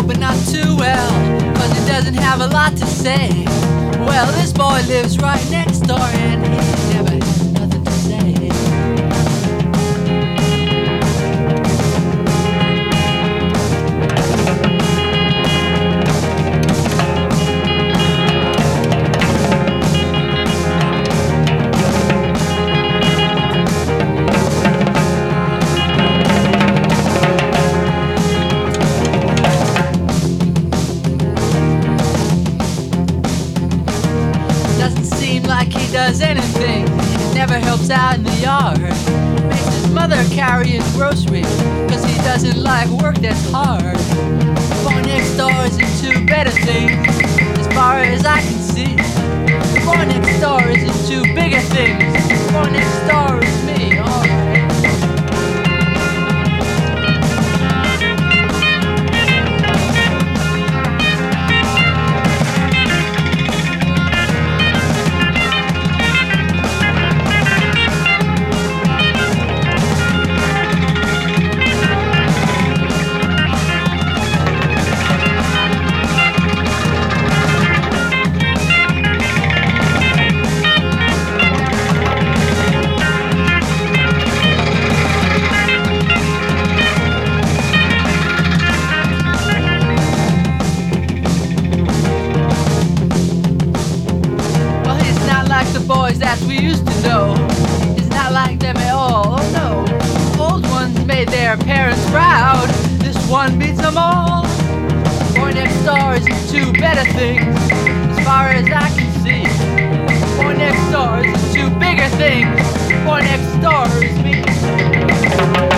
but not too well, 'cause he doesn't have a lot to say. Well, this boy lives right next door and he never has nothing to say. Like he does anything, he never helps out in the yard. Makes his mother carry his groceries, 'cause he doesn't like work that's hard. The boy next door is into better things, as far as I can see. The boy next door is into bigger things. The boy next door is me, alright. The boys that we used to know, he's not like them at all, oh no. Old ones made their parents proud, this one beats them all. The boy next door is into better things, as far as I can see. The boy next door is into bigger things. The boy next door is me.